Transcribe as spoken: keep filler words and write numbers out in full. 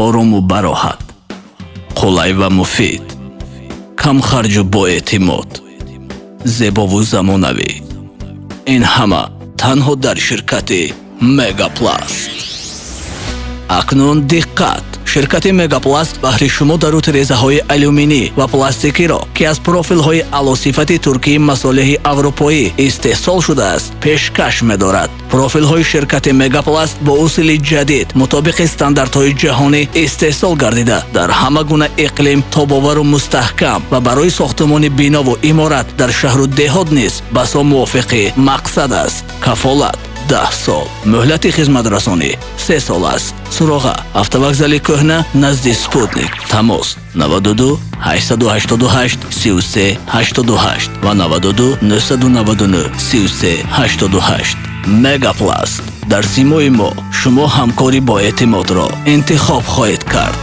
орому бароҳат, қулай ва муфид, камхарҷу боэътимод, зебову замонавӣ. ин ҳама танҳо дар ширкати Мегапласт. акнун диққат! ширкати Мегапласт баҳри шумо даруд резаҳои алюминӣ ва пластикиро, ки аз профилҳои аълосифати Туркии масолиҳи аврупоӣ истеҳсол шудааст, пешкаш медорад. профилҳои ширкати Мегапласт бо усули ҷадид мутобиқи стандартҳои ҷаҳонӣ истеҳсол гардида, дар ҳама гуна иқлим тобовару мустаҳкам ва барои сохтмони бинову иморат дар шаҳру деҳот низ басо мувофиқи мақсад аст. кафолат даҳ сол, муҳлати хизматрасонӣ се сол аст. суроға автовокзали кӯҳна назди Спутник. тамос наваду ду ҳаштсад ҳаштоду ҳашт сию се ҳаштоду ҳашт ва наваду ду нӯҳсаду наваду нӯҳ сию се ҳаштоду ҳашт. Мегапласт. дар симои мо шумо ҳамкори боэътимодро интихоб хоҳед кард.